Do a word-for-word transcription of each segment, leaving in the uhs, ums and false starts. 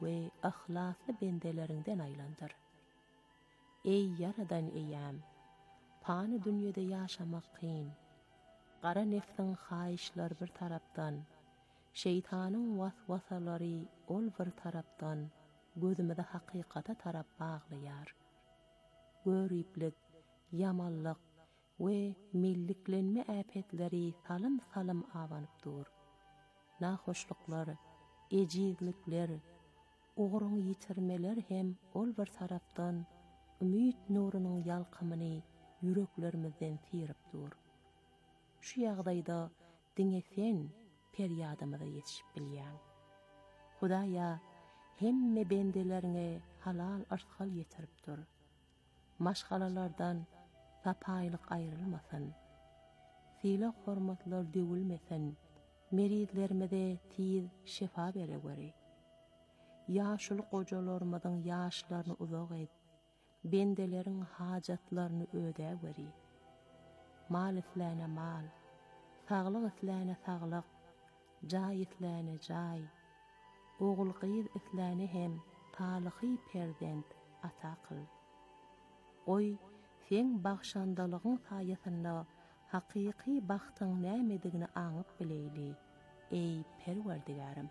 ve ahlaslı bendelerinden aylandır. Ey yaradan eyyam, panı dünyada yaşamak kıyın. Qara nefsin hayışlar bir tarapdan, şeytanın vasvasaları ol bir tarapdan, gözümüde hakikata tarap bağlayar. Görüplik, yamallık ve milliklenme afetleri salım salım avanıp dur. Nahoşluklar, ecizlikler, uğrun yitirmeler hem ol bir tarapdan, ümit nurunun yalqımını yüreklerimizden sirip dur. Şu ýagdaýda diňesen peryadymyza ýetişip bilýän. Hudaýa hemme bendelerine halal arzqal ýetirip dur. Maşgalalardan sapaýlyk aýrylmasyn. Sila hormatlar döwülmesin. Meridlerimize tiz şefa bere göre. Ýaşuly gojalarymyzyň ýaşlaryny uzak et. Bendelerin hajatlaryny öde göre. Mal isläne mal, saglyk isläne saglyk, jaý isläne jaý. Ogul gyýyr isläne hem talyhy perzent ata kyl. Oy, sen bagşandalygyň saýasynda hakyky bagtyň nämedigini aňyp bileýli, ey Perwerdigarym.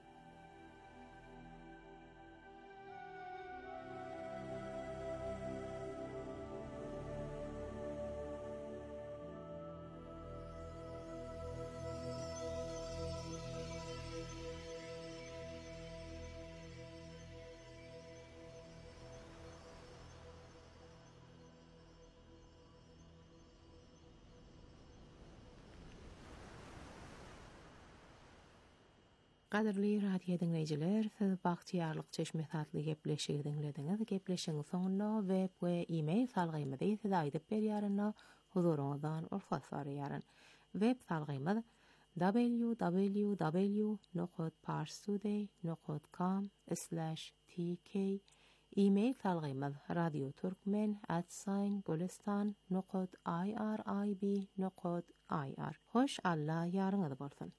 Qadirli radio dinleyijiler, siz bagtyarlyk çeşme satly gepleşigi dinlediňiz. Gepleşigiň soňunda web we e-mail salgymyzy size aýdyp berýärynda huzuruňyzdan ursat soraýaryn. Web salgymyz w w w nokta parstoday nokta com slash t k. E-mail salgymyz radioturkmen at gulistan nokta i r i b nokta i r. Hoş Allah ýaryňyz bolsun.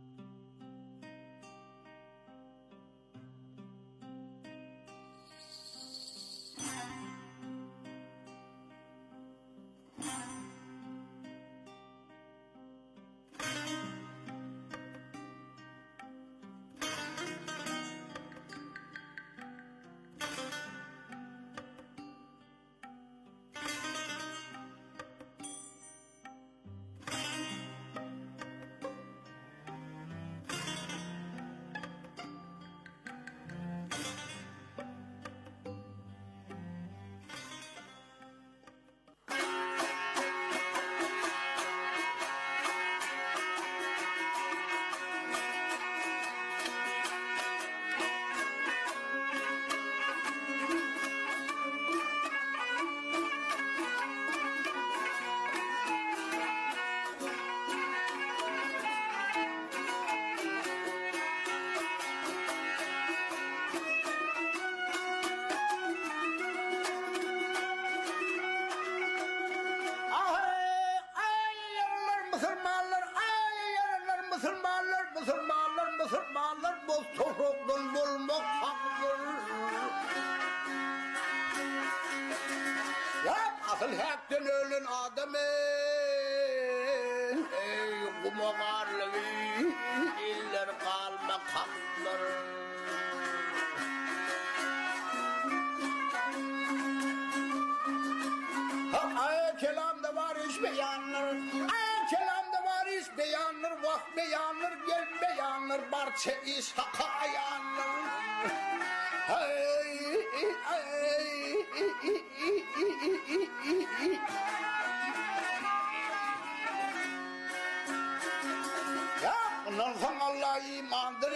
Asıl hepten ölen adam ey kumagarlığı iller kalma kallar. Ay kelamda var iş beyanlar, ay kelamda var iş beyanlar, vah beyanlar, gel beyanlar, barça iş haka yanlar. Ay ay ya ondan Allah imandır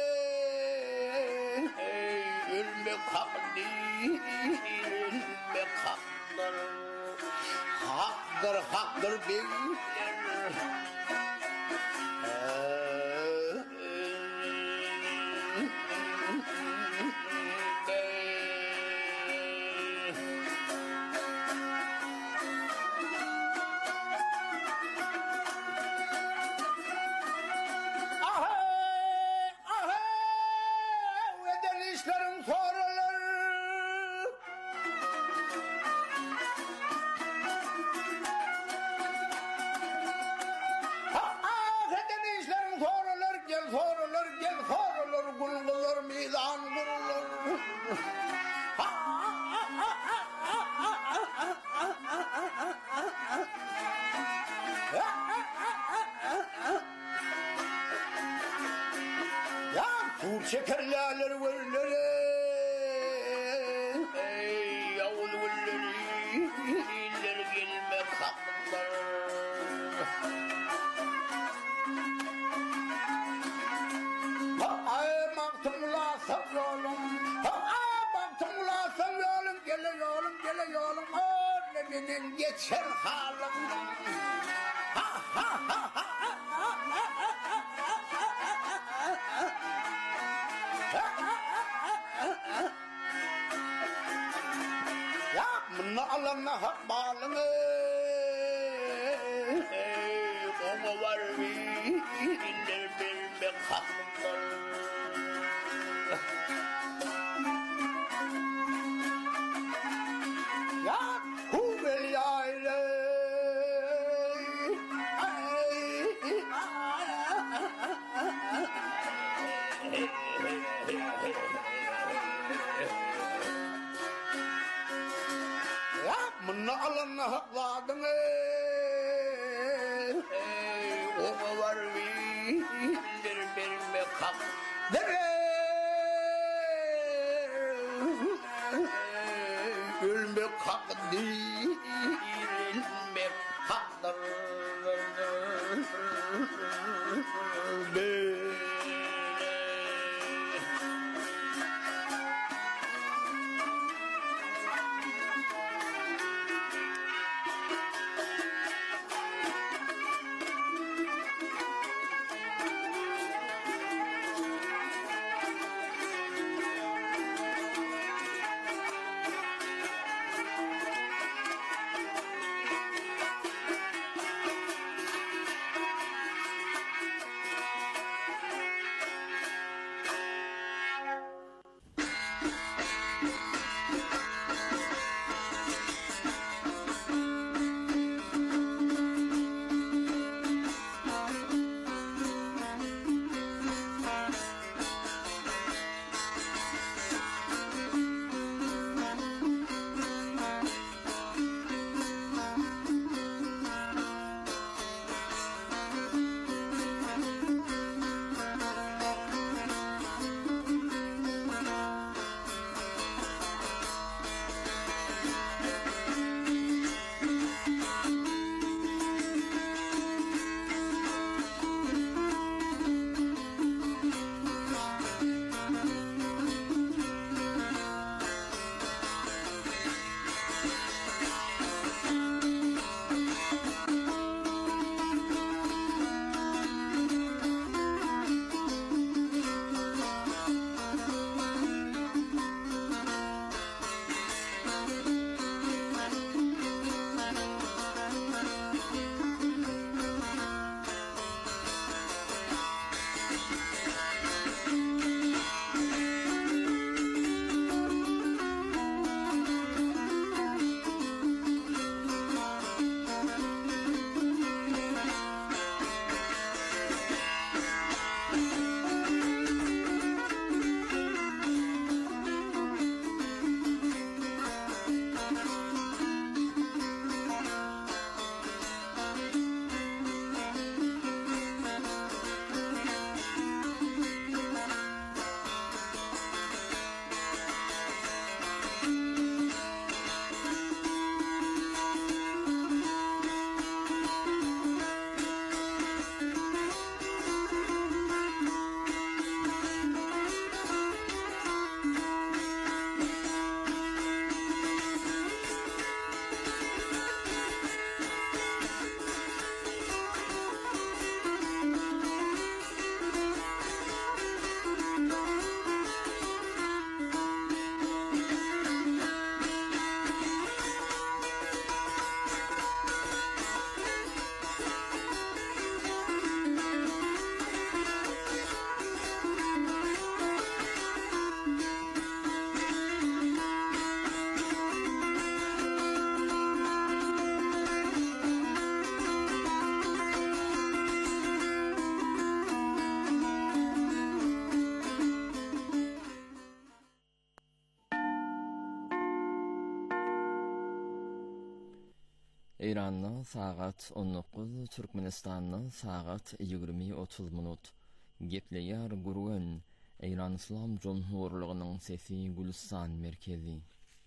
ey ölmek hakkı ölmek hakkıdır haktır haktır beyler. Ya bu şekerler verleri ey yavul verleri ileri gelme kaplar ay maktımla savralım ay maktımla savralım geliyorum geliyorum önümün geçer halim ha ha ha ha ya mına alana hak bağlını onu var mı iller bilme kaplar ya hubel yayla ya mına alana hak bağlını onu var mı iller bilme kaplar ölmek hak değil, ölmek haktır. İran'da saat on dokuz, Türkmenistan'da saat yigirme otuz minut. Gepleyer gurgen İran İslam Cumhurluğu'nun sesi Gülistan merkezi.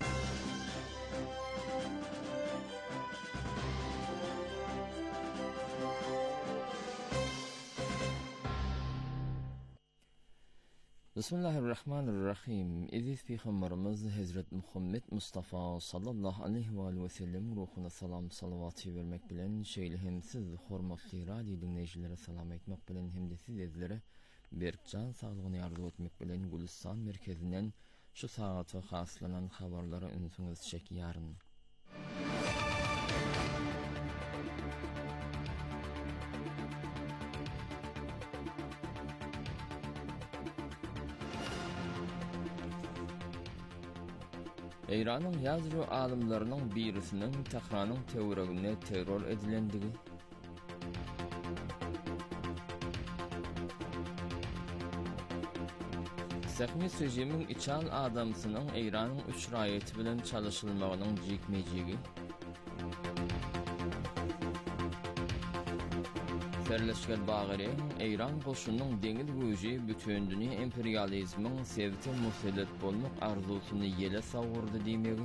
Bismillahirrahmanirrahim. İziz Peygamberimiz Hazret Muhammed Mustafa sallallahu aleyhi ve sellem ruhuna salam salavatı vermek bilen şeýle hem siz hormatly radio dinleýijilere salam etmek bilen hem de siz ezlere berkcan saglygyny ýardy etmek bilen Gülistan merkezinden şu saata haslanan habarlara ünsüňiz çekýäryn. İran'ın ýazgy alymlarynyň birisiniň Tehranyň töweregine terror edilendigi, Sähmis rejimiň içal adamsynyň İran'yň üç raýaty bilen çalyşylmagynyň jikmejigi, Serleşken Bagyry, İran goşunynyň deňiz güýji bütün dünýä imperializmiň sebäbi musallat bolmak arzusyny ýele sawurdy diýmegi,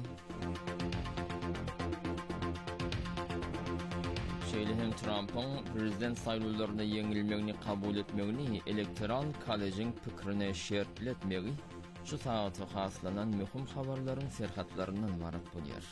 şeýle hem Trump'yň prezident saýlawlaryna ýeňilmegini kabul etmegini elektoral kollejiň pikirini şertletmegi şu saata haslanan möhüm habarlaryň serhatlaryndan ibaret bolýar.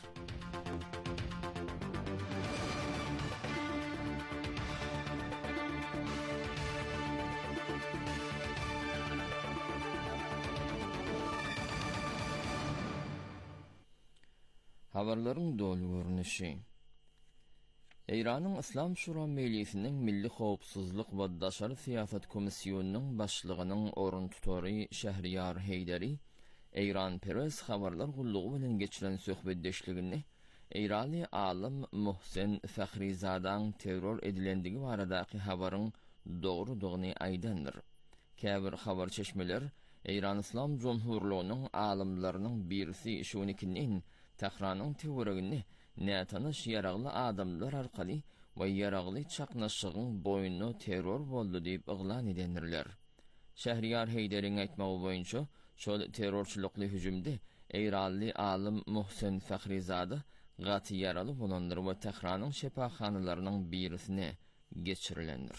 Habarlaryň dolu görnüşi. İran'yň İslam Şura Meclisiniň Milli Howpsuzlyk we Daşary Siýasat Komissiýonunyň başlygynyň orun tutary Şähriýar Heýderi, İran Press habarlar gullugy bilen geçiren söhbetdeşligini İranly alim Muhsen Fakhrizadaň terror edilendigi baradaky habaryň dogrudygyny aýdandyr. Käbir habar çeşmeler İran İslam Cumhurluğunyň alimlarynyň birisi şunikinin Tehranyň töweregine nätanyş ýaragly adamlar arkaly we ýaragly çaknaşygyň boýuny terror boldy diýip iglan edendirler. Şähriýar Heýderiň aýtmagy boýunça şol terrorçylykly hüjümde İranly alim Muhsen Fakhrizada gaty ýaraly bolandyr we Tehranyň şepahanalarynyň birisine geçirilendir.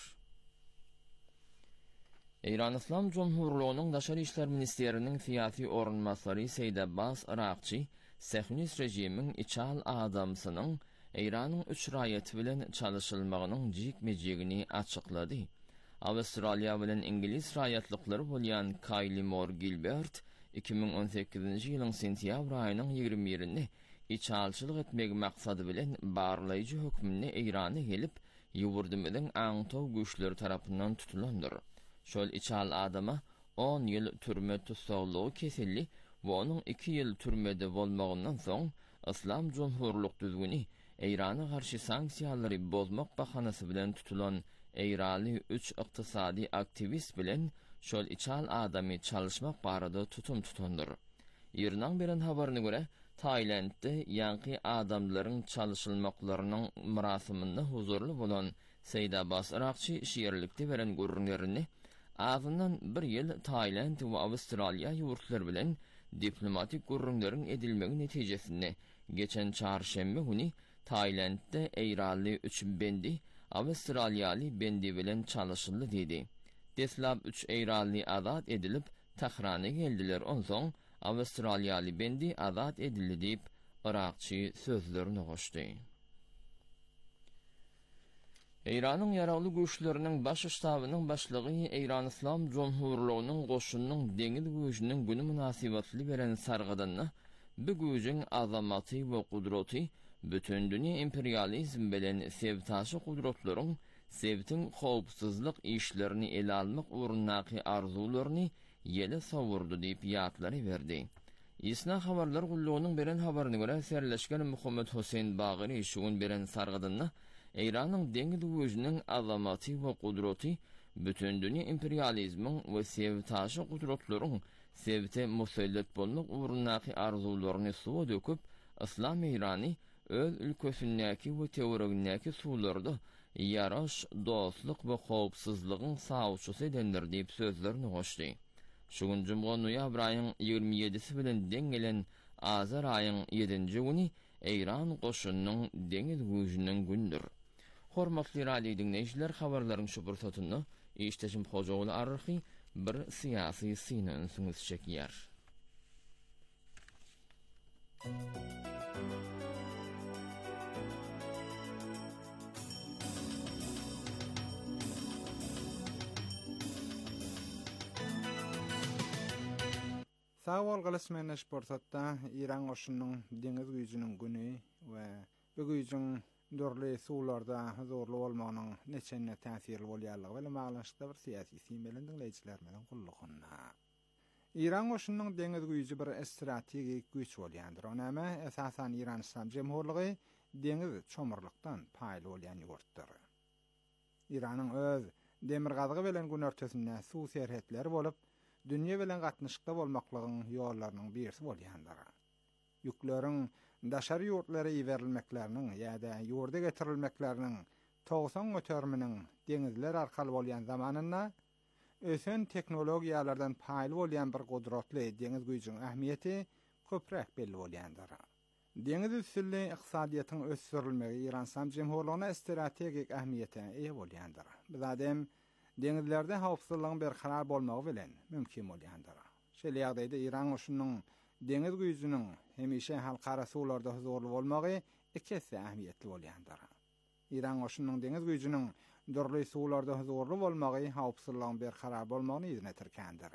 İran İslam Cumhurluğunyň Daşary işler ministeriniň fiýaty orunmasary Seýid Abbas Irakçy Sähnis rejimiň içal adamsynyň İranyň üç raýaty bilen çalyşylmagynyň jikmejigini açyklady. Awstraliýa bilen İngiliz raýatlyklary bolýan Kylie Moore Gilbert iki ming on sekizinji ýylyň sentýabr aýynyň ýigirme birinde içalçylyk etmek maksady bilen barlaýjy hökmüne İrana gelip ýurdumyň aňtaw güýçleri tarapyndan tutulandyr. Şol içal adama on ýyl türme tutsaglygy kesildi we onuň iki ýyl türmede bolmagyndan soň İslam Cumhurluk düzgüni İrana garşy sanksiýalary bozmak bahanasy bilen tutulan İranly üç ykdysady aktivist bilen şol içal adamy çalyşmak barada tutum tutandyr. Ýerden beren habaryna görä, Taýlandda ýanky adamlaryň çalyşylmaklarynyň murasymynda huzurly bolan Seýid Abbas Irakçy şiýerlikde beren görünýärini azyndan bir ýyl Taýland we Awstraliýa ýurtlary bilen diplomatik gurrunlaryň edilmegi netijesinde geçen çarşembe günü Taýlandda İranly üç bendi Awstraliýaly bendi bilen çalyşyldy dedi. Deslap üç İranly azat edilip Tehrana geldiler. Onsoň Awstraliýaly bendi azat edildi diýip Irakçy sözlerini goşdy. İran'ın ýaragly güýçleriniň baş ştabynyň başlygy İran İslam Cumhurluğunyň goşunynyň deňiz güýjüniň güni munasabatly beren sargadyny, bu güýjüň azamaty we gudraty bütün dünýä imperializm bilen sebtaşy gudratlaryň sebtin howpsuzlyk işlerini ele almak urunnaky arzularyny ýele sawurdy diýip ýatlary berdi. Isna habarlar gullugynyň beren habaryna görä Serleşken Muhammed Hüseyin Bagyry şuň beren sargadyny İran'ın deňiz güýjüniň azamaty we gudraty bütün dünýä imperializmiň we sebtaşy gudratlaryň sebte musallat bolmak urunnaky arzularyny suwa döküp İslam İrany öz ülkösündäki we teweregindäki suwlarda ýaraş, dostluk we howpsuzlygyň sawçysy edendir diýip sözlerini goşdy. Şugun Jumgan noýabr aýynyň ýigirme ýedisi bilen deň gelen Azar aýynyň ýedinji güni Eýran goşunynyň deňiz güýjüniň gündür. Hormatly radio dinleýijiler, habarlaryň şu pursatyny işteşim Hojagul arxy bir syýasy syny ünsüňiz çekýär. Sağol galasmanyň sportda Iran goşunynyň deňiz güýjüniň güni we bu güýjüň dörli suwlarda huzurly bolmagynyň neçenne täsirli bolýarlygy bilen maglaşykda bir syýasy siýmelen dinleýijiler bilen gullugyna. Iran goşunynyň deňiz güýjü bir strategik güýç bolýandyr. Onama esasan Iran Islam Jemhurlygy deňiz çomurlukdan paýly bolýan ýurtdyr. Iranyň öz demir gazygy bilen gün örtesinde suw serhetleri bolup, dünýe bilen gatnaşykda bolmaklygyň ýollarynyň birisi bolýandyr. Ýükleriň daşary ýurtlara iberilmekleriniň ýa-da ýurda getirilmekleriniň togsan göterminiň deňizler arkaly bolýan zamanynda ösen teknologiýalardan paýly bolýan bir gudratly deňiz güýjüniň ähmiýeti köprek belli bolýandyr. Deňiz üstünli ykdysadyýatyň ösürilmegi Iran Islam Jemhurlygyna strategik ähmiýete eýe bolýandyr. Biz adem deňizlerde howpsuzlygyň berqarar bolmagy bilen mümkin bolýandyr. Şeýle ýagdaýda Iran goşunynyň deňiz güýjüniň hemişe halkara suwlarda huzurly bolmagy ikisi ähmiýetli bolýandyr. Iran goşunynyň deňiz güýjüniň dörli suwlarda huzurly bolmagy howpsuzlygyň berqarar bolmagyny ýerletirkendir.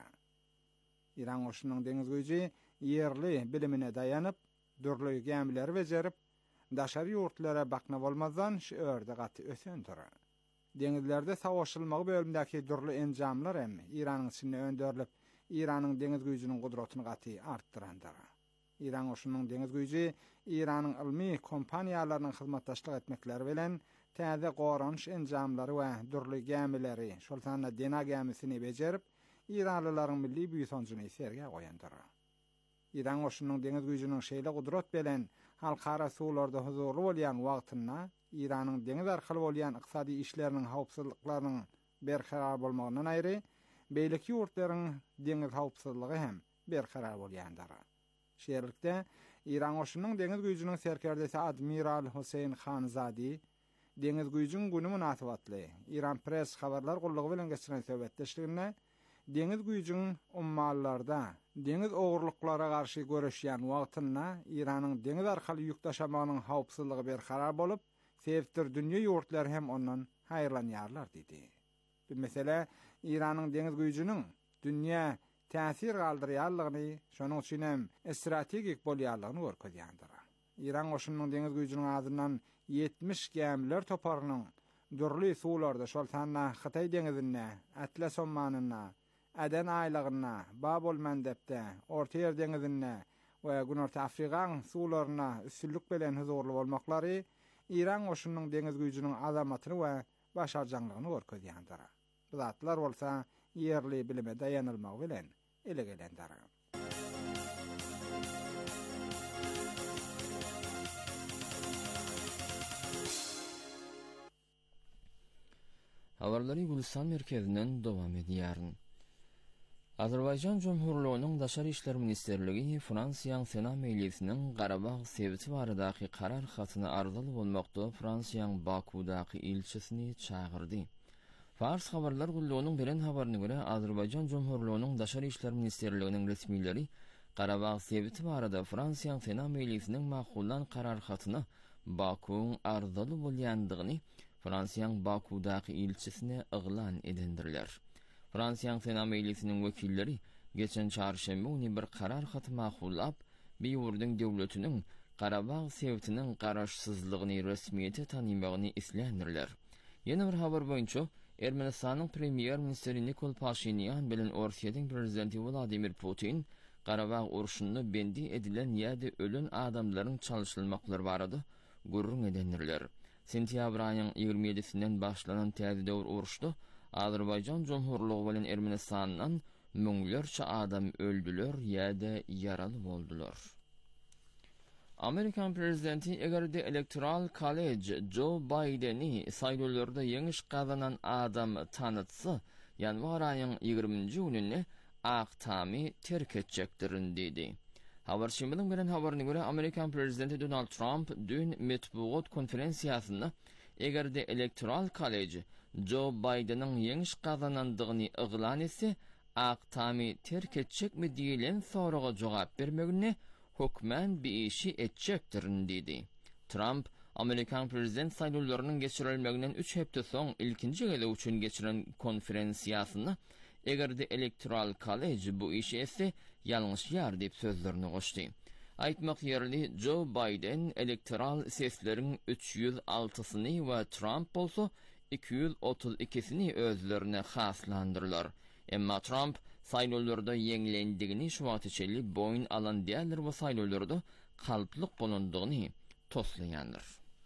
Iran goşunynyň deňiz güýji ýerli bilimine daýanyp, dörli gämileri bejerip, daşary ýurtlara bakna bolmazdan şu örde gaty ösendir. Deňizlerde savaşylmagy bölümdäki dörli enjamlar hem Iranyň içinde öndörilip, Iranyň deňiz güýjüniň gudratyny gaty artdyrandyr. Iran goşunynyň deňiz güýji Iranyň ilmi kompaniýalarynyň hyzmatdaşlyk etmekleri bilen täze goranç enjamlary we dörli gämileri, şolsana dena gämisini bejerip, Iranlylaryň milli büýüsonjuny serge goýandyr. Iran goşunynyň deňiz güýjüniň şeýle gudrat bilen halkara suwlarda huzurly bolýan wagtynda Iranyň deňiz arkaly bolýan ykdysady işleriniň howpsuzlyklarynyň berqarar bolmagyndan aýry, beýleki ýurtlaryň deňiz howpsuzlygy hem berqarar bolýandyr. Şeýerlikde Iran goşunynyň deňiz güýjüniň serkerdesi Admiral Hüseyin Hanzadi deňiz güýjüniň güni munasabatly Iran Press habarlar gullugy bilen geçiren söhbetdeşliginde deňiz güýjüniň ummallarda deňiz ogurluklara garşy görüşýän wagtynda Iranyň deňiz arkaly ýük taşamanyň howpsuzlygy berqarar bolup, sebepdir dünýe ýurtlary hem ondan haýrlanýarlar dedi. Bu mesele Iranyň deňiz güýjüniň dünýä täsir galdyrýarlygyny, şonuň üçin hem strategik bolýarlygyny görkezýändir. Iran goşunynyň deňiz güýjüniň azyndan ýetmiş gämiler toparynyň dörli suwlarda şoltana Hytaý deňizinde, Atlas ommanyna, Aden aýlagyna, Babol mendepde, Orta Ýer deňizinde we Günorta Afrikaň suwlaryna üstünlük bilen huzurly bolmaklary Iran goşunynyň deňiz güýjüniň azamatyny we başarjanlygyny görkezýändir. Bu zatlar bolsa ýerli bilime daýanylmagy bilen ele gelendir. Habarlary Gulistan merkezinden dowam edýär. Azerbaýjan Jumhurlygynyň Daşary işler ministerligi Fransiýanyň Sena mejlisiniň Garabag sebiti baradaky karar hatyny arzaly bolmakda Fransiýanyň Bakudaky ilçesini çağırdy. Fars habarlar gullugynyň beren habaryna görä Azerbaýjan Jumhurlygynyň Daşary işler ministerliginiň resmiýetleri Garabag sebiti barada Fransiýanyň Sena mejlisiniň maqullanan karar hatyny Bakuň arzaly bolýandygyny Fransiýanyň Bakudaky ilçesine yglan edendirler. Fransiýanyň Sena mejlisiniň wekilleri geçen çarşembe güni bir karar haty maqullap, bir ýurdyň döwletiniň Garabag sebitiniň garaşsyzlygyny resmiýete tanymagyny islendirler. Ýene bir habar boýunça Ermenistanyň premier ministeri Nikol Pashinyan bilen Orsiýanyň prezidenti Vladimir Putin Garabag uruşyny bendi edilen ýa-da ölen adamlaryň çalyşylmaklary barada gurrun edendirler. Sentýabr aýynyň ýigirme ýedisinden başlanan täze döwür uruşda Azerbaýjan Jumhurlygy bilen Ermenistandan müňlerçe adam öldüler ýa-da ýaraly boldular. Amerikan prezidenti egerde Electoral College Joe Biden'i saýlawlarda ýeňiş gazanan adam tanıtsa, yanvar ayın ýygrüminji gününe aqtamy terk etjekdirin dedi. Habar şeýleň bilen habaryna görä Amerikan prezidenti Donald Trump dün metbuat konferensiýasynda egerde Electoral College Joe Biden'ın ýeňiş gazanandygyny yglan etse, aqtamy terk etjekmi diýilen soraga jogap bermegine hukmen bir işi etjekdirin dedi. Trump, Amerikan prezident saýlawlarynyň geçirilmeginen üç hepde soň ilkinji gele üçin geçiren konferensiýasynda egerde Electoral College bu işi etse ýalňyş ýar diýip sözlerini goşdy. Aýtmak ýerli Joe Biden elektoral sesleriň üç yüz altysyny we Trump bolsa iki yüz otuz ikisini özlerine haslandyrlar. Emma Trump saýlawlarda ýeňlendigini şu wagt içeli boýun alan diýerler we saýlawlarda kalplyk bolundygyny toslaýandyr.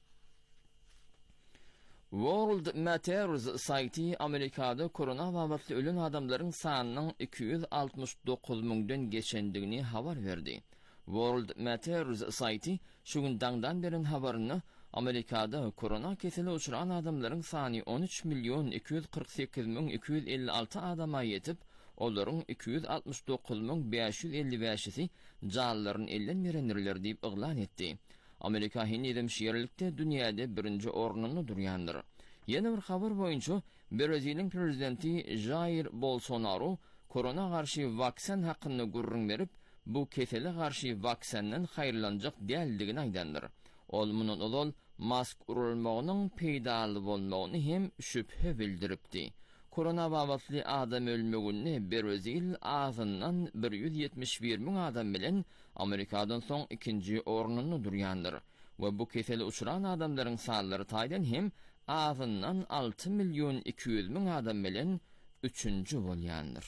World Matters saýty Amerikada korona wagtly ölen adamlaryň sanynyň iki yüz altmış dokuz müňden geçendigini habar berdi. World Matters saýty şu gündan beri habaryny Amerikada korona keseli uçuran adamlaryň sany on üç milyon iki yüz kırk sekiz müň iki yüz elli altı adama ýetip, olaryň iki yüz altmış dokuz müň beş yüz elli beşi janlaryny elden berendirler diýip yglan etdi. Amerika hinidem şeýerlikde dünýäde birinji ornuny durýandyr. Ýene bir habar boýunça Braziliýanyň prezidenti Jair Bolsonaro korona garşy vaksin hakyny gurrun berip, bu kesele garşy vaksindan haýyrlanjak däldigini aýdandyr. Ol munun olol mask urulmagynyň peýdaly bolmagyny hem şüphe bildiripdi. Korona wagtly adam ölmegini Brazil azyndan bir yüz yetmiş bir müň adam bilen Amerikadan soň ikinji ornuny durýandyr. We bu kesele uçuran adamlaryň sanlary taýdan hem azyndan altı milyon iki yüz müň adam bilen üçünji bolýandyr.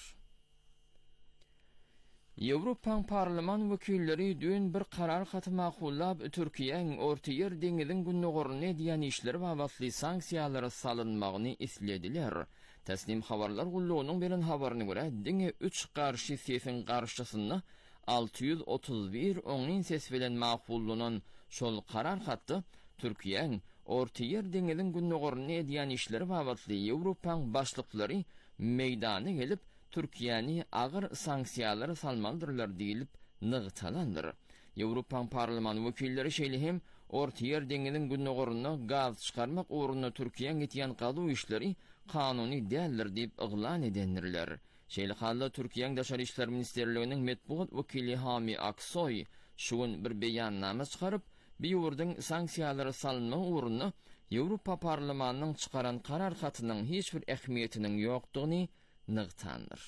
Ýewropa parlament wekilleri dün bir karar haty maqullap Türkiýeň Orta Ýer deňiziň günnägorny diýen işleri wagtly sanksiýalary salynmagyny islediler. Teslim habarlar gullugynyň beren habaryna görä, diňe üç garşy sesin garşysynda altı yüz otuz bir oňyn ses bilen maqullanan şol karar hatdy Türkiýeň Orta Ýer deňiziň günnägorny diýen işleri wagtly Ýewropa başlyklary meýdana gelip Türkiýany agyr sanksiýalary salmalydylar diýilip nygtalandyr. Ýewropa parlament wekilleri şeýle hem Orta Ýer deňiziň günnägoryny gaz çykarmak uğruna Türkiýe gitýän galy işleri kanuny däldir diýip yglan edendirler. Şeýle halda Türkiýeň Daşary işler ministerliginiň metbuat wekili Hami Aksoy şuň bir beýannama çykaryp, bir ýurdyň sanksiýalary salynma uğruna Ýewropa parlamentiniň çykaran karar hatynyň hiç bir ähmiýetiniň ýokdugyny nygtandyr.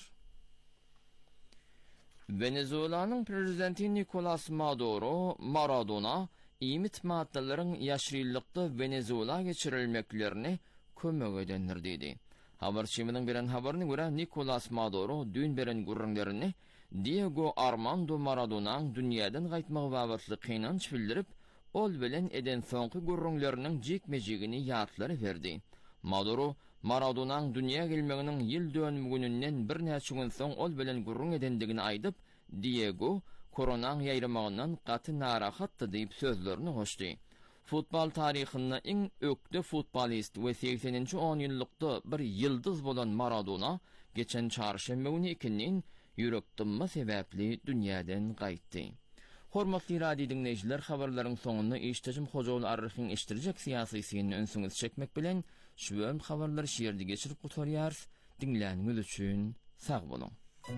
Venezuelanyň prezidenti Nicolas Maduro Maradona iýmit maddalaryň ýaşrylykda Venezuela geçirilmeklerini kömek edendir dedi. Habar şeýleň beren habaryna görä Nicolas Maduro dün beren gurrunlaryny Diego Armando Maradona'ň dünýäden gaýtmagy wagtly kynanç bildirip, ol bilen eden soňky gurrunlarynyň jekmejigini ýatlary berdi. Maduro Maradona'ň dünýä gelmeginiň ýyl dönüm gününden bir näçe gün soň ol bilen gurrun edendigini aýdyp, Diego koronaň ýaýramagyndan gaty narahatdy diýip sözlerini goşdy. Futbol tarihinde en ökde futbolist ve sekseninci on yıllıkta bir yıldız bolan Maradona geçen çarşamba günü ikinin yürekdinme sebäpli dünýäden gaýtdy. Hormatly radio dinleýijiler, habarlaryň soňunda iştejim Hojaul Arryhyň iştirjek syýasy syny önsüňiz çekmek bilen şu habarlary şeýerde geçirip gutarýar. Dinläniňiz üçin sag bolun.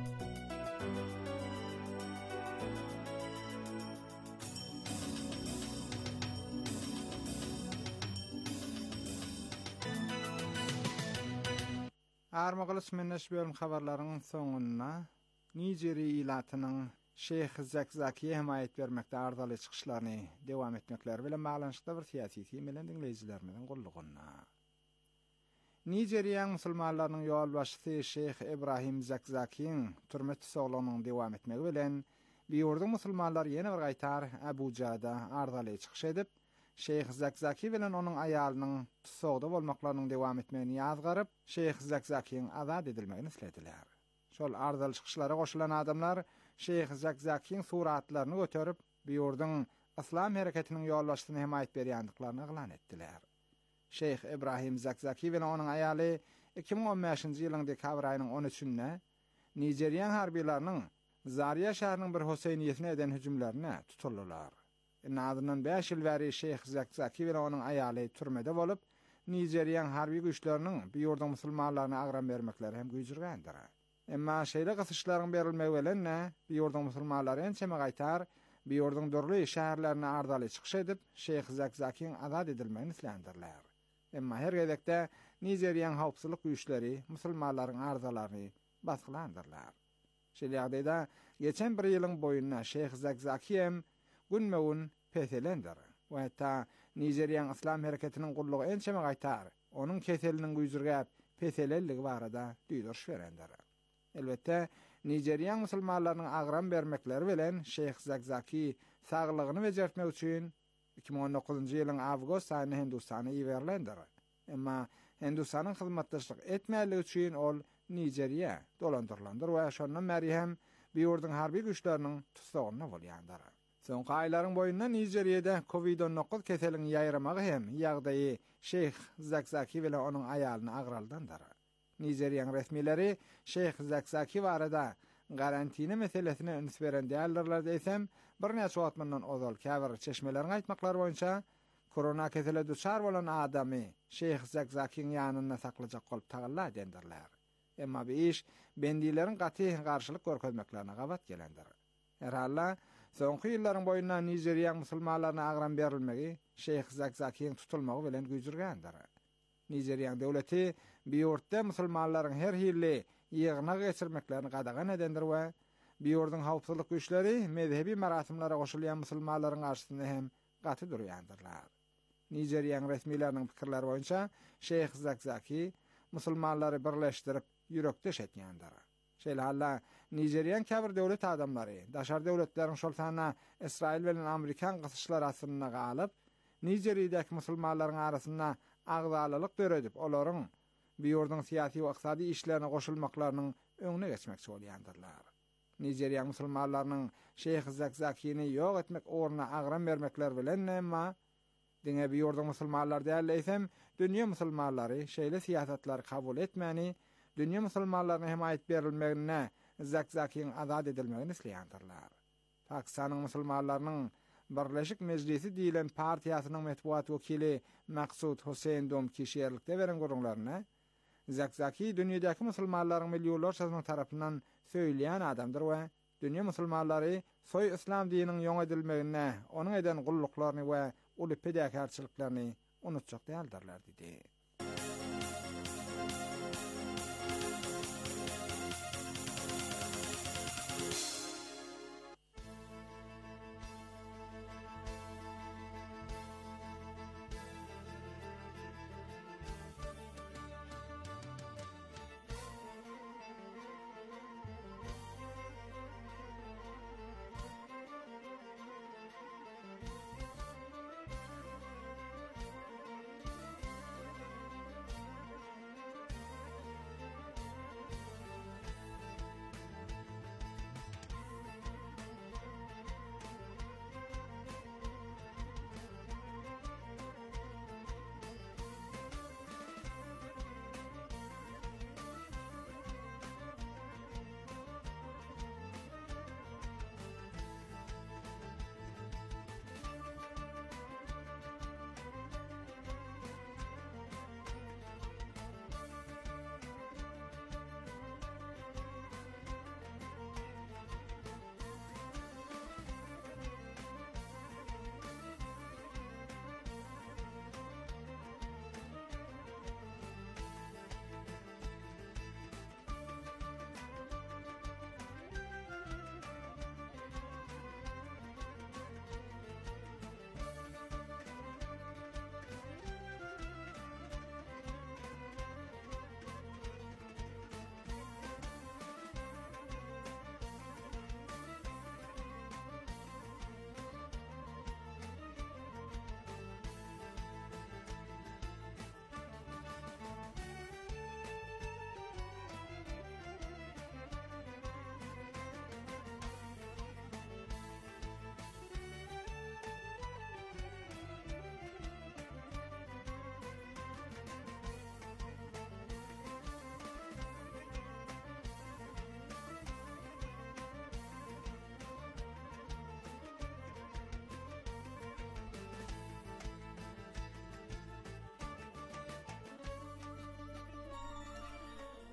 Armagylys menneş bölüm habarlarynyň soňuna Nijeri ilatynyň Şeyh Zakzakiýe himayet bermekde ardaly çykyşlaryny dewam etmekleri bilen baglanşykda bir syýasy teým bilen dinleýijilerimiň gullugyna. Nijeriýanyň musulmanlarynyň ýol başçysy Şeyh Ibrahim Zakzakiň türme tutuklanyň dewam etmegi bilen bir ýurduň musulmanlary ýene bir gaýtar Abujada ardaly çykyş edip, Şeyh Zakzaki bilen onun aýalynyň tutsagda bolmaklarynyň dewam etmegini ýazgaryp, Şeyh Zakzakiň azad edilmegini islediler. Şol ardaly çykyşlara goşulan adamlar Şeyh Zakzakiň suratlaryny göterip, bir ýurduň İslam hareketiniň ýolbaşçysyny hemayet berýändiklaryny elan etdiler. Şeyh İbrahim Zakzaki we onuň aýaly iki bin on beşinji ýylyň dekabr aýynyň on üçünde Nijeriýa harbiýlarynyň Zaria şäheriniň bir Hoseyniýetine eden hüjümlerine tutuldular. Nadynyň beş ýyl bäri Şeyh Zakzaki we onuň aýaly türmede bolup, Nijeriýa harbi güýçleriniň bu ýurduň musulmanlaryna agram bermekleri hem güýjürgendir. Emma şeýle gysyşlaryň berilmegi bilen bu ýurduň musulmanlary ençeme gaýtar, bu ýurduň dörli şäherlerine ardaly çykyş edip, Şeyh Zakzakiň azad edilmegini islendirler. Emma her gedekde Nijeriýa hawpsuzlyk güýçleri musulmanlaryň ardalaryny basgylandyrlar. Şeýle ýagdaýda geçen bir ýylyň boýundan Şeyh Zakzaki hem günmegin peselendir. We hatta Nijeriýa İslam hareketiniň gurlugy ençeme gaýtar, onuň keseliniň güýjürgäp peselelligi barada duýduruş berendir. Elbetde Nijeriýa musulmanlarynyň agram bermekleri bilen Şeyh Zakzaki saglygyny bejertmek üçin iki bin on dokuzunji ýylyň awgust aýyna Hindistana ýeberlendir. Emma Hindistanyň hyzmatdaşlyk etmäligi üçin ol Nijeriýa dolandyrlandyr we şondan bäri hem bu ýurduň harbi güýçleriniň tutsagyna bolýandyr. Soňky aýlaryň boýunda Nijeriýede covid on dokuz keselini ýaýramagy hem ýagdaýy Şeyh Zakzaki bilen onuň aýalyny agraldandyr. Nijeriýa resmileri Şeyh Zakzaki barada garantina meselesine öňs beren däldirler diýsem, bir näçe wagtdan ozal käbir çeşmeleriň aýtmaklary boýunça korona kesele duçar bolan adamy Şeyh Zakzakiň ýanyna saklajak bolup tagalla dendirler. Emma bu iş bendilerin gaty garşylyk görkezmeklerine gabat gelendir. Herhalla soňky ýyllaryň boýundan Nijeriýa musulmanlaryna agram berilmegi Şeyh Zakzakiň tutulmagy bilen güýjürgendir. Nijeriýa döwleti bu ýurtda musulmanlaryň her hili ýygyna geçirmeklerini gadagan edendir we bu ýurduň hawpsuzlyk güýçleri mezhebi marasimlara goşulýan musulmanlaryň garşysynda hem gaty durýandyrlar. Nijeriýa resmileriniň pikirleri boýunça Şeyh Zakzaki musulmanlary birleşdirip ýürekdeş etýändir. Şeýle halla Nijeriýa käbir döwlet adamlary, daşar döwletleriň şoltana Israil bilen Amerikan gysyşlary asyryna galyp, Nijeriýadäki musulmanlaryň arasynda agzalylyk döredip, olaryň bu ýurduň syýasy we ykdysady işlerine goşulmaklarynyň öňüne geçmekçi bolýandyrlar. Nijeriýa musulmanlarynyň Şeyh Zakzakiňi ýok etmek orna agram bermekler bilen emma diňe bu ýurduň musulmanlary däleýsem, dünýä musulmanlary şeýle siýasatlary kabul etmäni, dünýä musulmanlaryna hemayet berilmegine Zakzakiň azad edilmegini isleýändirler. Pakistanyň musulmanlarynyň Birleşik Meclisi diýilen partiýasynyň metbuat wekili Maqsud Husayn Domki şeýerlikde beren gurulmaryna Zakzaki dünýädäki musulmanlaryň millionlarçasynyň tarapyndan söýleýän adamdyr we dünýä musulmanlary soý islam dininiň ýoň edilmegine, onuň eden gullyklaryny we uly pedakarçylyklaryny unutjak däldirler diýdi.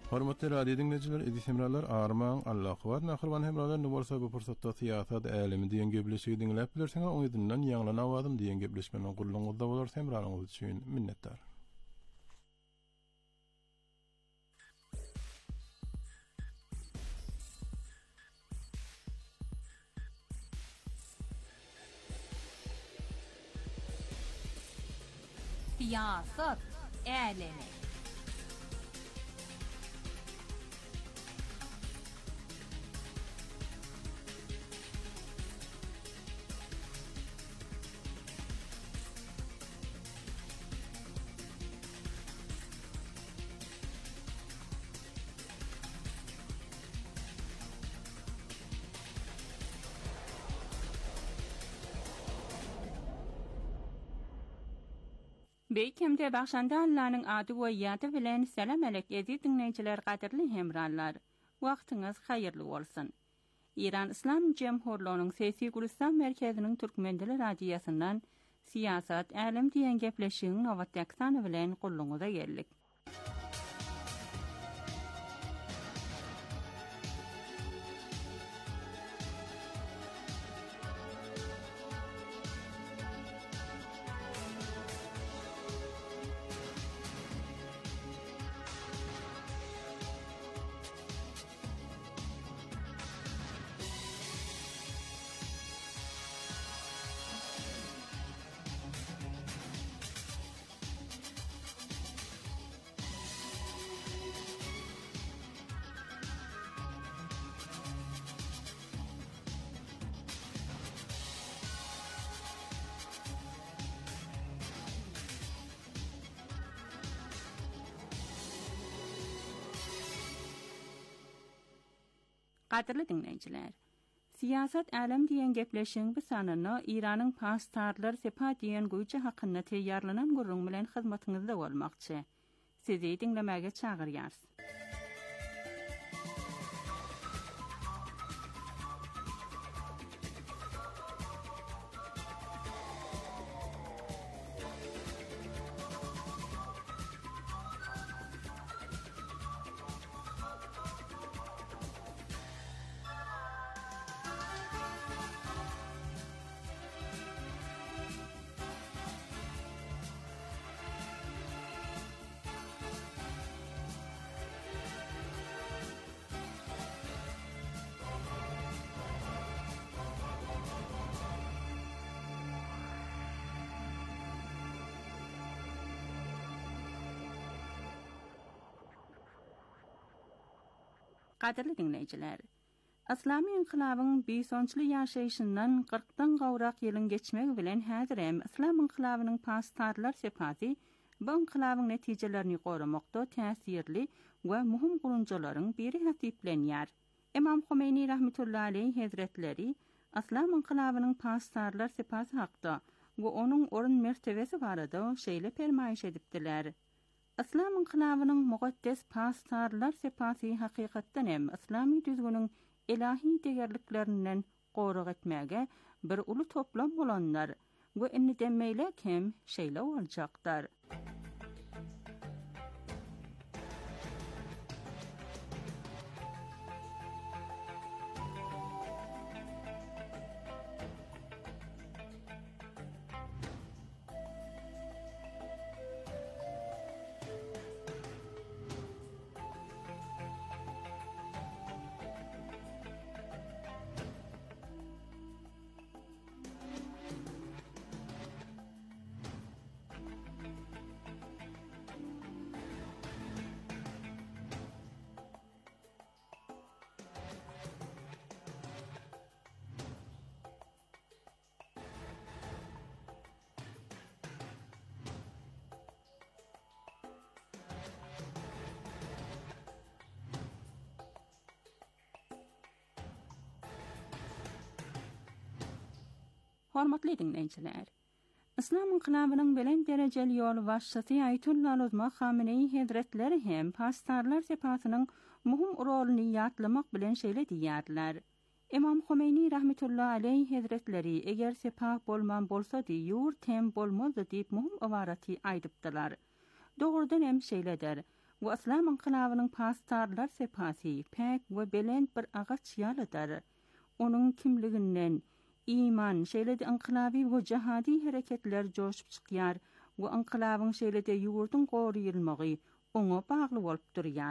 Hormatly radio dinleyijiler, edismralar arman Allah qowat nahirwan hemralar numarsa bu fursatda siyasat alimi diýen gebleşigi dinläp bilersiňiz, oňydynyň ýaňlana awadym diýen gebleşmeniň gurulňyzda bolar hemranyňyz üçin minnetdar. Siyasat alimi. Beýkemde başanda Allah'nyň ady we ýady bilen selam alek edi dinleýijiler, gaderli hemranlar. Wagtyňyz haýyrly bolsun. İran İslam Jemhurluğunyň Sesi Gulistan merkeziniň Türkmendili radiýasyndan siyasat alim diýen gepleşigiň awatdaksany bilen gulluňyza geldik. Gaderli dinleýijiler, siyasat alim diýen gepleşigiň bu sanyny İranyň pastarlar sepa diýen goýjy hakyna teýýarlanan gurrun bilen hyzmatyňyzda bolmakçy. Sizi dinlemäge çagyrýar. Gaderli dinleýijiler, Islami inqilabyň beşinji ýaşaýşyndan qırkdan gowrak ýylyň geçmegi bilen häzir hem Islam inqilabynyň pastarlar sepati bu inqilabyň netijelerini goramakda täsirli we muhim gurunjalaryň biri hatiplenýär. Imam Khomeini rahmetullahi aleyh hazretleri Islam inqilabynyň pastarlar sepati hakda we onuň orun mertebesi barada şeýle permaýyş edipdiler. İslam inqilabynyň muqaddes pastarlar sepati hakykatdan hem islami düzgünüň ilahi degerliklerinden gorak etmäge bir uly toplam bolanlar we inni demeýle hem şeýle boljaklar. Hormatly dinleýijiler, İslam inqilabynyň bilen derejeli ýol başçysy Aýatullah Uzma Khamenei Hazretleri hem pastarlar sepatynyň muhim roluny ýatlamak bilen şeýle diýýärler. Imam Khomeini rahmetullahi aleyh Hazretleri eger sepah bolman bolsady ýurt hem bolmazdy diýip muhim awaraty aýdypdylar. Dogrudan hem şeýledir. we islam inqilabynyň pastarlar sepasy pek we belent bir agaç ýalydyr. Onuň kimliginden iman şeýlede inqilabi we jihadi hereketler joşup çykýar we inqilabyň şeýlede ýurduň goruýylmagy oňa bagly bolup durýar.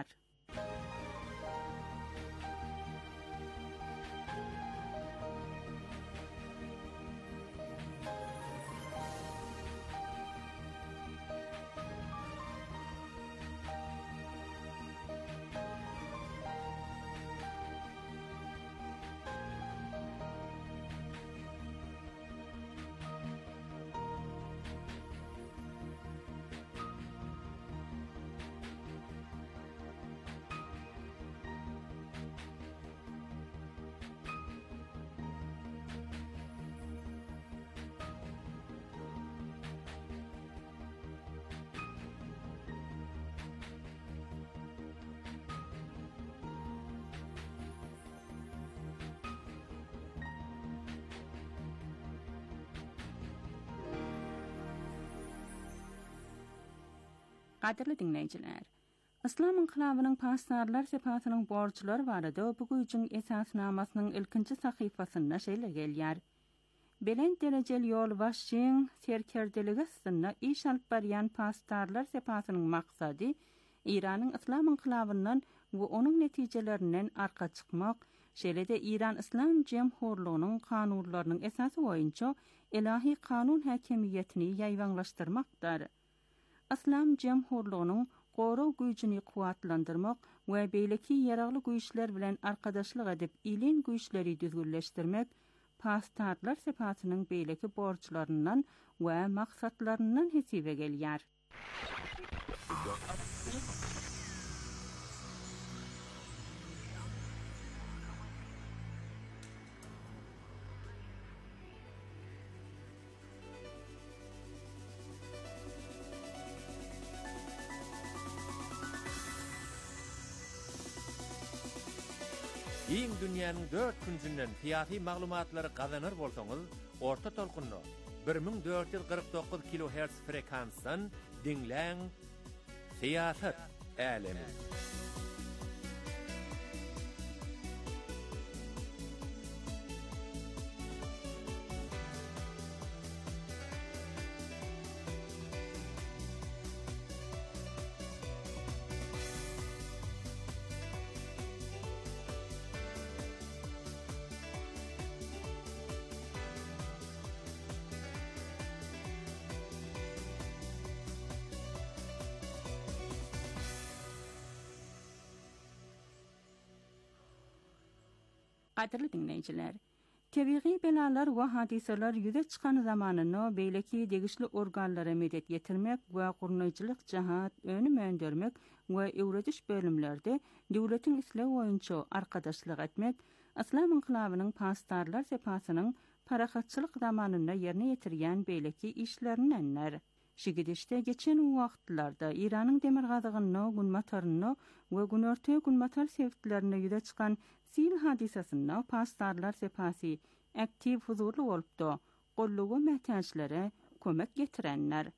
Qadirli dinleyijiler, İslam inqilabynyň pastarlar sepatynyň borçlary barada bu güýjüň esasnamasynyň ilkinji sahyfasynda şeýle gelýär. Belent derejeli ýol başçyň serkerdeligi üstünde iş alyp barýan pastarlar sepatynyň maksady İranyň İslam inqilabyndan we onuň netijelerinden arka çykmak, şeýle-de İran İslam Jemhurlygynyň kanunlarynyň esasy boýunça ilahi kanun häkimiýetini ýaýwanlaşdyrmakdyr. İslam Jemhurlygynyň goraw güýjüni kuwatlandyrmak we beýleki ýaragly güýçler bilen arkadaşlyk edip ilin güýçleri düzgünleşdirmek pastarlar sepatynyň beýleki borçlaryndan we maksatlaryndan hesibe gelýär. Iň dünýäniň dört künsünden siyasi maglumatlary gazanır bolsaňyz, orta tolkunno bir ming dört yüz kırk dokuz kilohertz frekansdan dinläň Siýasat Älemi. Qadirli dinleyijiler, tebiği belalar we hadiseler ýüze çykan zamanyny beýleki degişli organlara medet ýetirmek we gurnaýçylyk jahat önüm öndürmek we ýuradiş bölümlerde döwletiň islew boýunça arkadaşlyk etmek, İslam inqilabynyň pastarlar sepasynyň parahatçylyk zamanyna ýerine ýetirýän beýleki işlerindenler. Şigidişde geçen wagtlarda İranyň demir gazygyny, gün motoryny we günörtü gün motor sevitlerini ýüze çykan sil hadisasyny pastarlar sepasy aktiv huzurly bolupdy, gollugy mätäçlere kömek getirenler.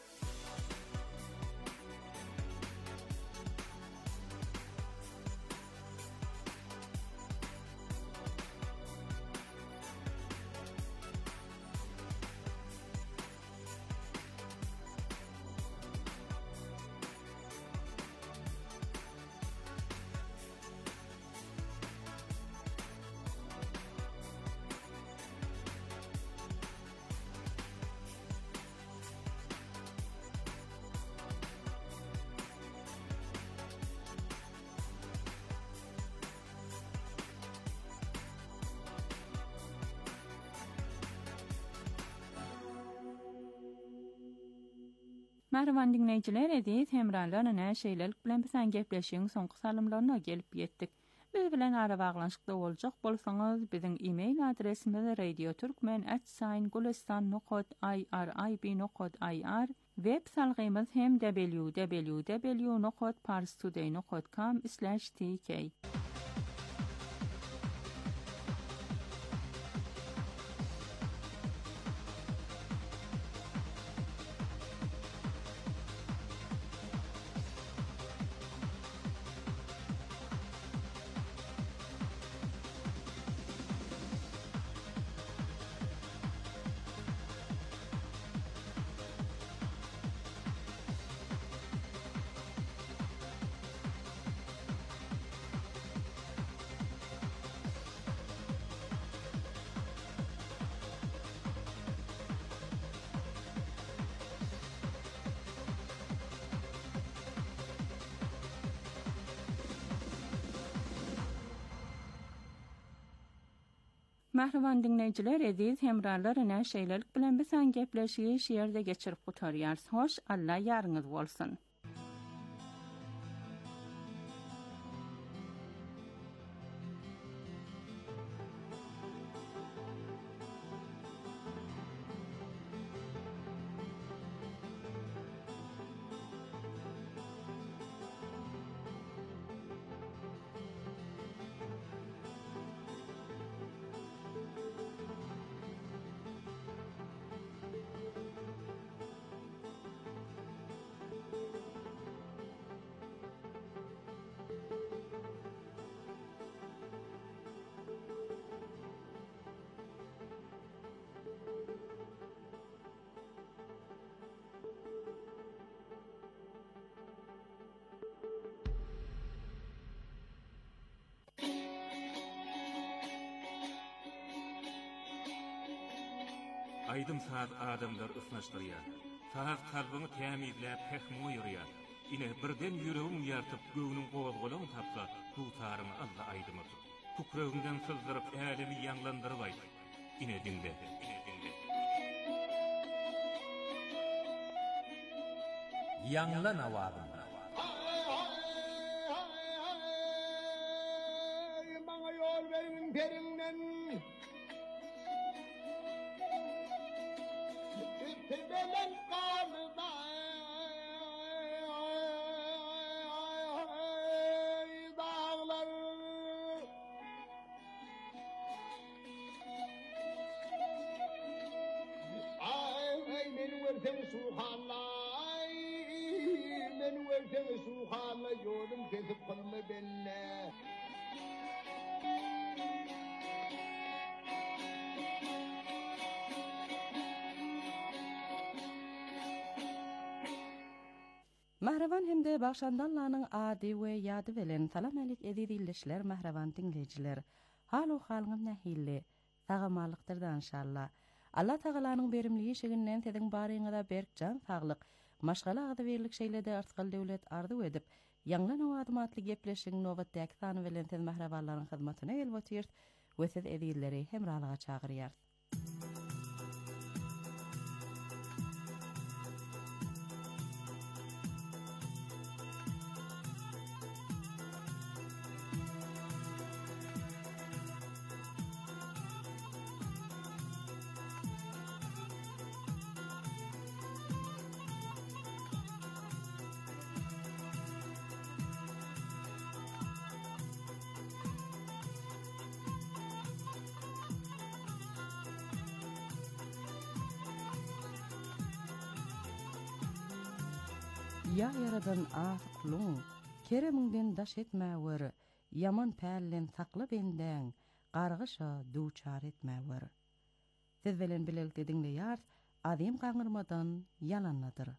Merhaban dinleyijiler, edis hemralarla näşeýlelik bilen bilen gepleşiň soňky salymlaryna gelip ýetdik. Biz bilen ara baglanşykda boljak bolsaňyz, biziň e-mail adresimiz radioturkmen at gulistan nokta i r i b nokta i r, web salgymyz hem w w w nokta parstoday nokta com slash t k. Mahravan dinleyiciler, ediz hemrarlar ene şeylelik bilen bisan gepleşiyi şiirde geçirip kutarıyars. Hoş, Allah yarınız bolsun. Aydım saat adamlar ısnaşdırýar. Saat kalbyny tämizläp pehmi ýürýär. Ine birden ýüregim ýartyp göwnüň gowazgolagy tapsa, tutarmy Allah aydymy. Tukragymdan sızdyryp älemi ýanglandyryp aýdy. Ine dinle, ine dinle. Ýanglan awagym. Maňa ýol berin perinden. Tebelen kalda dağlar ay men versen suhalay men versen suhalay yolum kesip kalma benne. Mahravan hemde Başandallanyň ady we ýady bilen salam alyk edilişler Mahravan dinleýijiler. Halu halyňyz nähilli, sagamalykdyrdan inşallah. Allah Tagalanyň berimligi şeginden tediň baryňyza berkjan saglyk, maşgala ady berlik şeýlede artgal döwlet arzu edip, ýanglan awadymatly gepleşiň nowatdaky sany bilen tez mahrabanlaryň hyzmatyna gelýär we siz edilleri hemralyga çagyrýar. Ya yaradan asyklung, kereminden daş etmäwer, yaman pällen sakla benden, gargyşa duçar etmäwer. Siz bilen bilelikde dinleýär, adym gaňyrmadan ýalanydyr.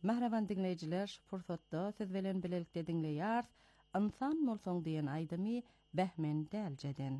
Mahravan dinleyiciler, şu pursatda siz bilen bilelikde dinleýär. Insan bolsaň diýen aýdymy Behmen Däljedin.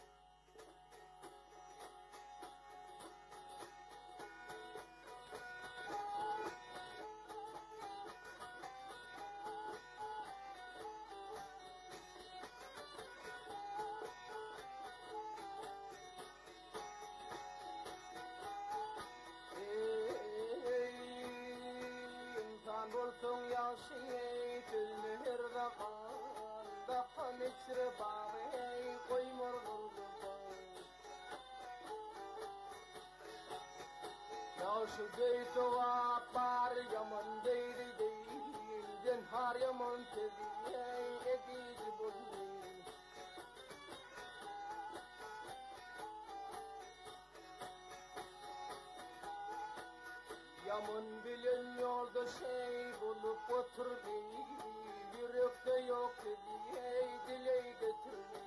Yaman bilen yolda şey bulup oturdu, yürekte yok dedi, ey dile getirdi.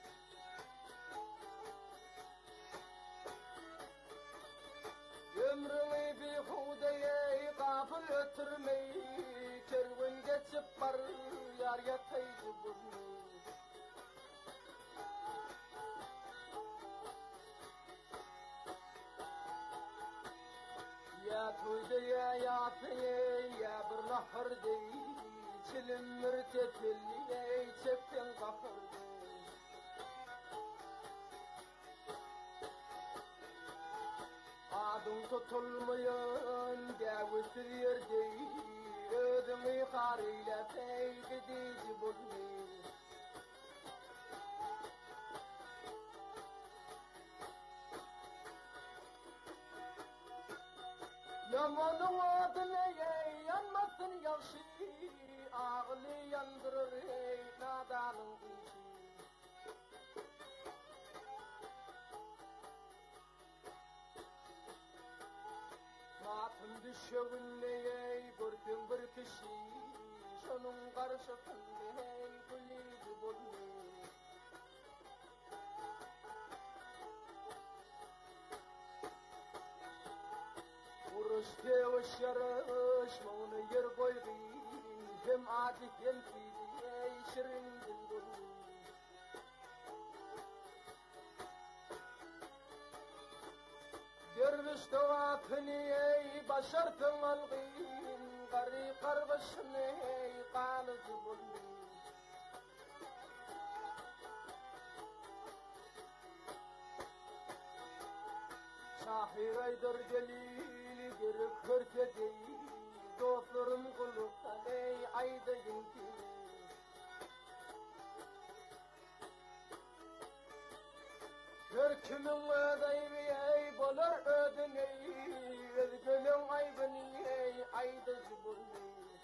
Ömrüni bir hudaya gafil ötürmeyi, kervan geçip bar yar yataydı bunu. Ya tuyda ya yatayı ya bir nahır değil, çilim mürtetili ey çekten kahırdı. Adın tutulmayan devüsür yer değil, ödümü karıyla pey gidici bulmayı. Yamanın adına ey yanmasın yavşi, ağlı yandırır ey nadanın işi. Matın düşeğinle ey gördün bir kişi, şonun karşısında ey gülüydü bulmayı. Uruş tevuş yarış, mağını yer koydu, hem adi hem fidi, ey şirin dil buldu. Derviş tevafını ey başartın algın, gari kargışını ey kalıcı buldu. Şahir aydır gelili gerek hırke değil, dostlarım kuluktan ey ayda yinti. Her kimin ödeymi ey bolar ödün ey, özgülün aybını ey ayda zıbırlı.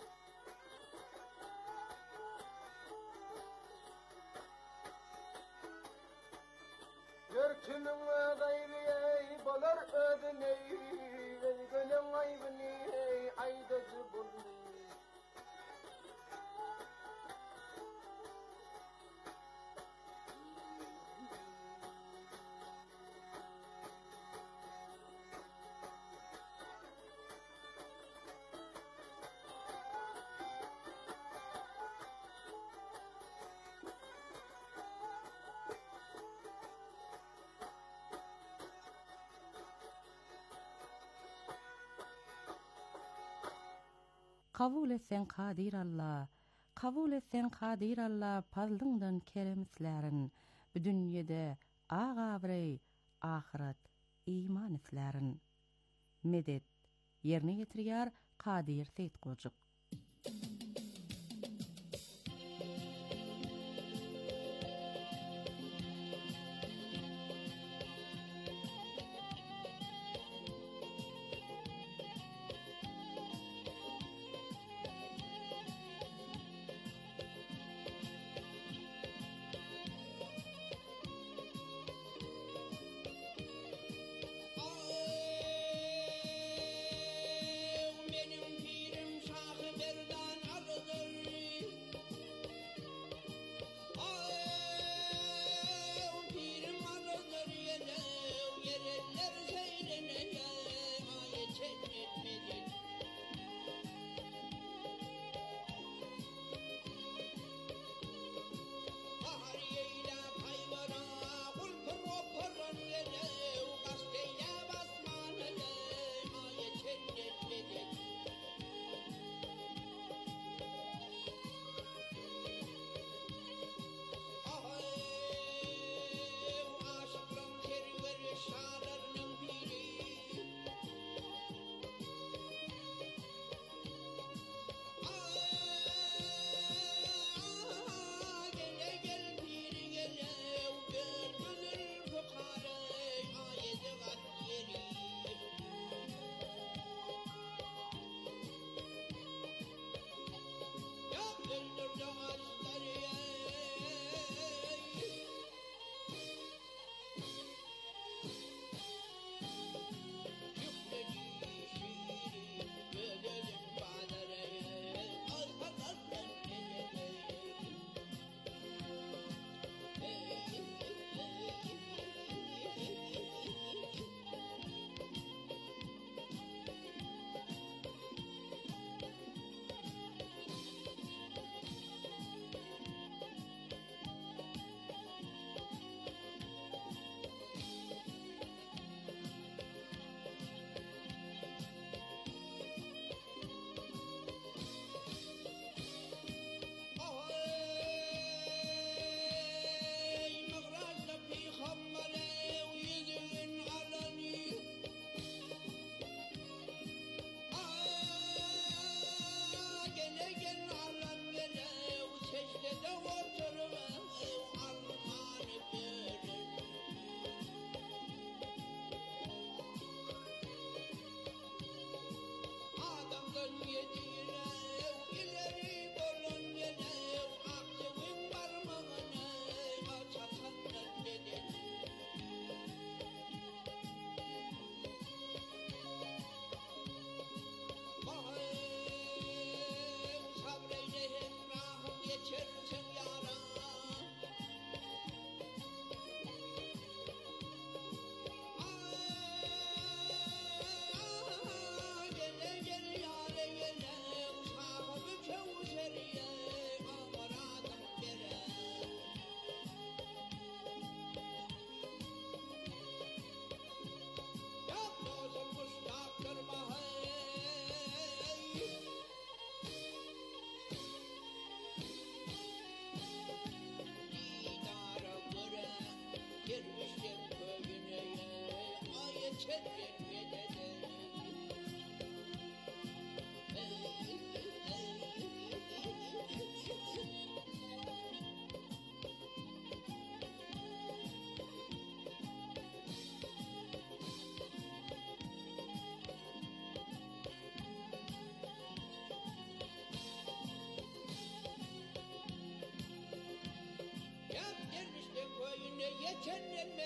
Her kimin ödeymi ey bolar ödün ey, özgülün aybını ey ayda zıbırlı. Kabul etsen Kadir Allah, kabul etsen Kadir Allah, pazlığından keremslerin, bu dünyada ağabrey, ahiret, iman islerin. Medet, yerine getiriyar Kadir Seyit Kocuk. Benim pirim şahı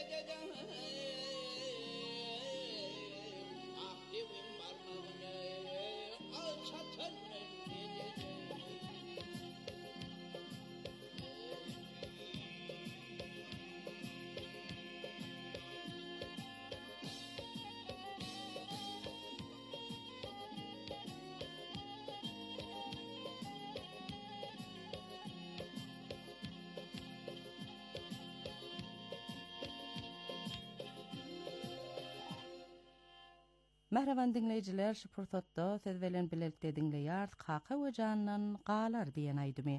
Merhaban dinleyiciler, şu pursatda siz bilen birlikde dinleýär Kaka we Janyň galar diýen aýdymy.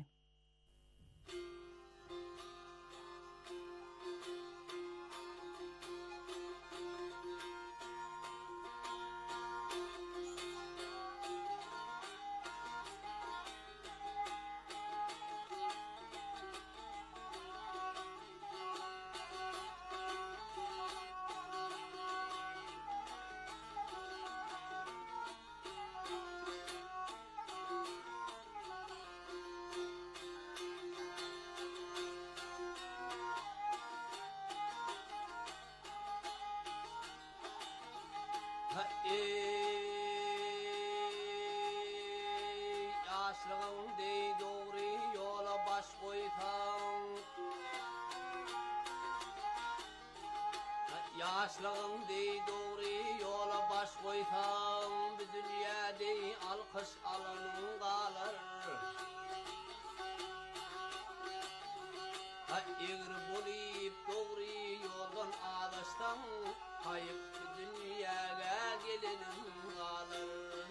Yaşlığın dey doğru yola baş koytan Yaşlığın dey doğru yola baş koytan Bu dünyada alkış alanın kalır Eğri bulayıp doğru yoldan ağlaştan Kayıp bu dünyaya gelenin kalır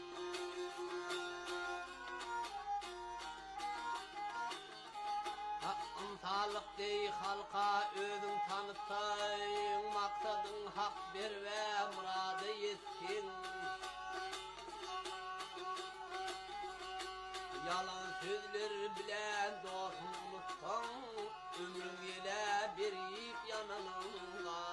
Sağlık dey halka özün tanıtayın Maksadın hak ver ve muradı yetsin Yalan sözler bilen dostun unuttan Ömrün ile bir yiyip yananın